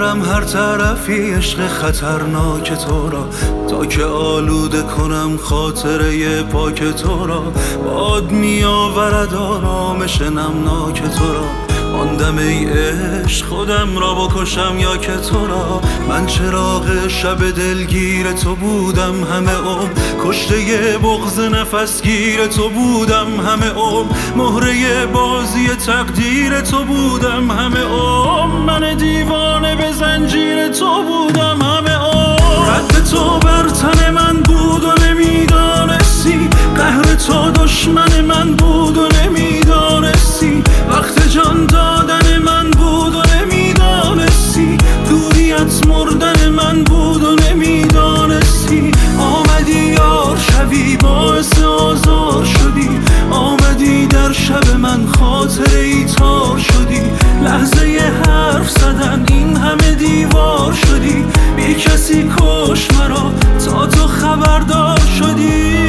میبرم هر طرفی عشق خطرناک تو را، تا که آلوده کنم خاطره پاک تو را. باد میآورد آرامش نمناک تو را، ماندم ای عشق خودم را بکشم یا که تو را. من چراغ شب دلگیر تو بودم همه عمر، کشته بغض نفسگیر تو بودم همه عمر، مهره بازی تقدیر تو بودم همه عمر. من دیوانه به زنجیر تو بودم همه عمر. رد تو بر تن من بود و نمیدانستی، قهر تو دشمن من بود و نمیدانستی، وقت جان دادن من بود و نمیدانستی، دوریت مردن من بود و نمیدانستی. آمدی یار شبی باعث آزار شدی، آمدی در شب من خاطره ای تار شدی. لحظه حرف زدن این همه دیوار شدی، بی کسی کش مرا تا تو خبردار شدی.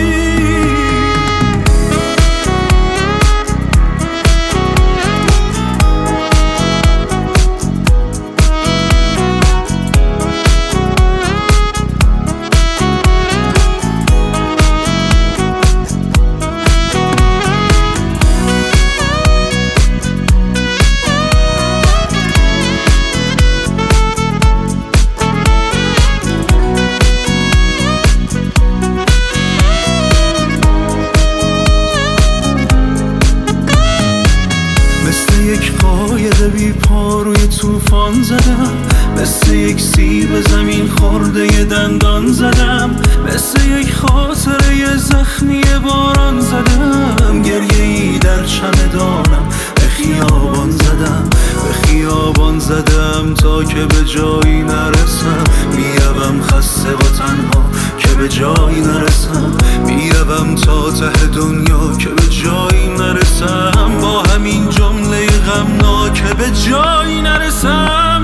یک قایق بی پا روی طوفان زدم، مثل یک سیب زمین خورده دندان زدم، مثل یک خاطره زخمی باران زدم. گریه‌ای در چمدانم به خیابان زدم، به خیابان زدم تا که به جایی نرسم. میروم خسته و تنها که به جایی نرسم، میروم تا ته دنیا که به جایی نرسم. با همین جمله غمناک به جایی نرسم.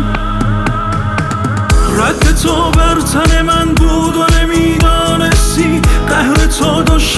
رد تو بر تن من بود و نمیدانستی، قهر تو